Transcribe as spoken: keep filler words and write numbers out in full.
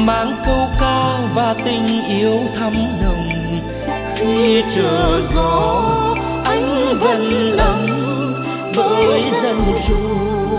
mang câu ca và tình yêu thắm nồng. Khi chờ gió anh vẫn ấm với dân ru